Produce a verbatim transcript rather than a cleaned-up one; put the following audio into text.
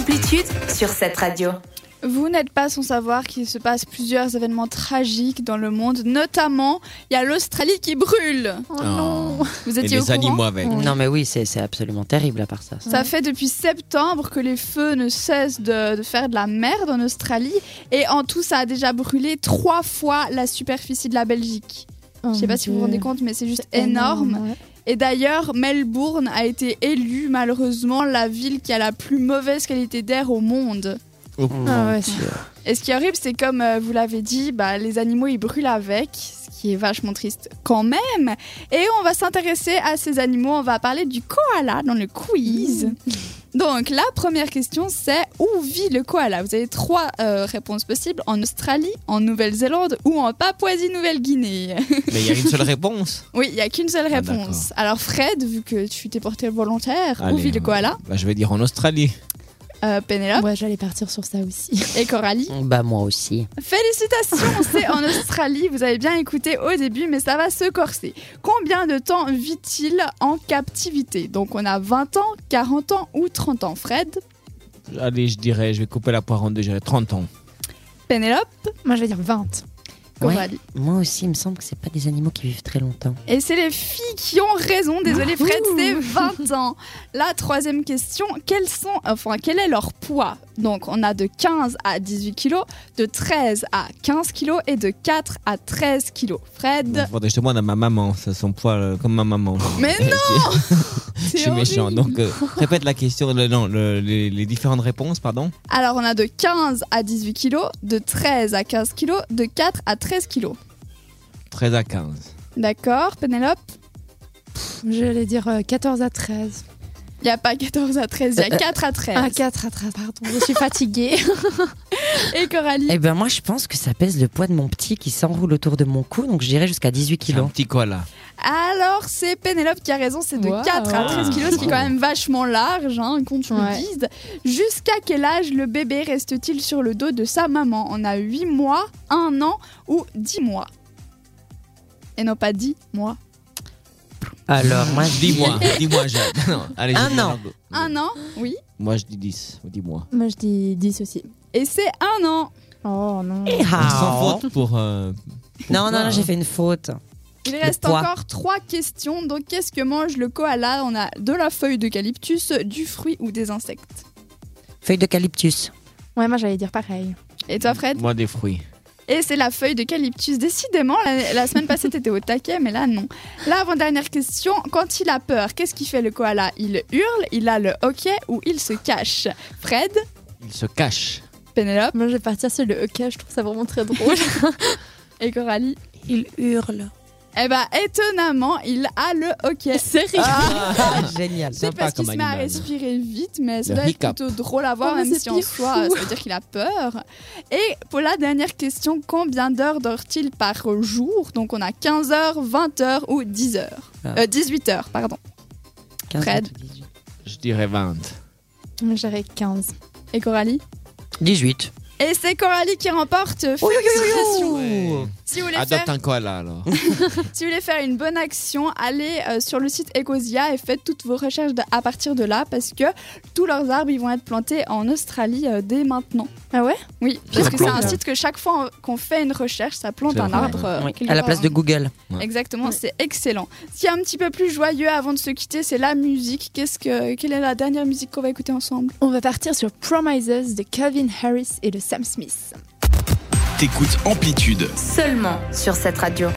Amplitude sur cette radio. Vous n'êtes pas sans savoir qu'il se passe plusieurs événements tragiques dans le monde, notamment il y a l'Australie qui brûle. Oh non. Vous étiez Et au les courant ? animaux avec. Non mais oui, c'est, c'est absolument terrible à part ça. Ça fait depuis septembre que les feux ne cessent de, de faire de la merde en Australie et en tout ça a déjà brûlé trois fois la superficie de la Belgique. Oh Je sais pas si vous vous rendez compte mais c'est juste énorme. énorme, ouais. Et d'ailleurs, Melbourne a été élue malheureusement la ville qui a la plus mauvaise qualité d'air au monde. Oh. Ah ouais, Et ce qui est horrible, c'est comme euh, vous l'avez dit, bah, les animaux ils brûlent avec, ce qui est vachement triste quand même. Et on va s'intéresser à ces animaux, on va parler du koala dans le quiz. Mmh. Donc la première question c'est où vit le koala ? Vous avez trois euh, réponses possibles, en Australie, en Nouvelle-Zélande ou en Papouasie-Nouvelle-Guinée. Mais il y a une seule réponse. Oui, il n'y a qu'une seule Ah, réponse. Alors Fred, vu que tu t'es porté volontaire, où Allez, vit le koala ? bah, je vais dire en Australie. euh, Pénélope Ouais, j'allais partir sur ça aussi. et Coralie. Bah moi aussi. Félicitations, c'est en Australie. Vous avez bien écouté au début, mais ça va se corser. Combien de temps vit-il en captivité ? Donc on a vingt ans, quarante ans ou trente ans. Fred ? Allez, je dirais, je vais couper la poire en deux, je dirais trente ans. Pénélope ? Moi, je vais dire vingt. Coralie. Moi aussi, il me semble que c'est pas des animaux qui vivent très longtemps. Et c'est les filles qui ont raison. Désolé Fred, c'est vingt ans. La troisième question, quels sont, enfin, quel est leur poids ? Donc on a de quinze à dix-huit kilos, de treize à quinze kilos et de quatre à treize kilos. Fred ? Il faudrait que je demande à ma maman, c'est son poids euh, comme ma maman. Mais non. Je suis méchant. Donc euh, répète la question, le, non, le, les, les différentes réponses, pardon. Alors, on a de quinze à dix-huit kilos, de treize à quinze kilos, de quatre à treize kilos. treize à quinze. D'accord, Pénélope ? J'allais dire euh, quatorze à treize. Il n'y a pas quatorze à treize, il y a quatre à treize. Ah, quatre à treize, pardon. Je suis fatiguée. Et Coralie ? Eh ben moi, je pense que ça pèse le poids de mon petit qui s'enroule autour de mon cou, donc je dirais jusqu'à dix-huit C'est un kilos. petit koala. Alors, c'est Pénélope qui a raison, c'est de Wow. quatre à treize kilos, ce qui est quand même vachement large, hein, qu'on te le Ouais. dise. Jusqu'à quel âge le bébé reste-t-il sur le dos de sa maman ? On a huit mois, un an ou dix mois. Et non pas dix mois. Alors moi, je dis Dis-moi, dis-moi, Jade. Non, allez, je Un dis an. Margot. Un an, oui. Moi, je dis dix. Dis-moi. Moi, je dis dix aussi. Et c'est un an. Oh non. Sans faute pour. euh, pour Non, non, quoi, non, hein. j'ai fait une faute. Il reste poids. encore trois questions. Donc, qu'est-ce que mange le koala ? On a de la feuille d'eucalyptus, du fruit ou des insectes. Feuille d'eucalyptus. Ouais, moi, j'allais dire pareil. Et toi, Fred ? Moi, des fruits. Et c'est la feuille d'eucalyptus. Décidément, la, la semaine passée, t'étais au taquet, mais là, non. Là, avant-dernière question. Quand il a peur, qu'est-ce qu'il fait le koala ? Il hurle, il a le hoquet ou il se cache ? Fred ? Il se cache. Pénélope ? Moi, je vais partir sur le hockey. Je trouve ça vraiment très drôle. Et Coralie ? Il hurle. Eh ben, étonnamment, il a le hoquet. Sérieux ? Ah, génial. C'est Sympa parce qu'il comme se met à animal. respirer vite, mais ça Le doit être hiccup. plutôt drôle à voir, Oh, mais même c'est si en pire soi, fou. ça veut dire qu'il a peur. Et pour la dernière question, combien d'heures dort-il par jour ? Donc on a quinze heures, vingt heures ou dix heures. Ah. Euh, dix-huit heures, pardon. quinze, Fred. dix-huit. Je dirais vingt. Moi, j'aurais quinze. Et Coralie ? dix-huit. Et c'est Coralie qui remporte. Félicitations. Ouais. Si vous voulez Adopte faire, un koala alors. si vous voulez faire une bonne action, allez euh, sur le site Ecosia et faites toutes vos recherches de- à partir de là, parce que tous leurs arbres ils vont être plantés en Australie euh, dès maintenant. Ah ouais ? Oui, parce que c'est un plante. site que chaque fois qu'on fait une recherche, ça plante C'est un vrai. arbre. euh, Oui, quelque à la part, place hein. de Google. Ouais. Exactement, Ouais. c'est excellent. Ce qui est un petit peu plus joyeux avant de se quitter, c'est la musique. Qu'est-ce que, quelle est la dernière musique qu'on va écouter ensemble ? On va partir sur Promises de Calvin Harris et de Sam Smith. T'écoutes Amplitude. Seulement sur cette radio.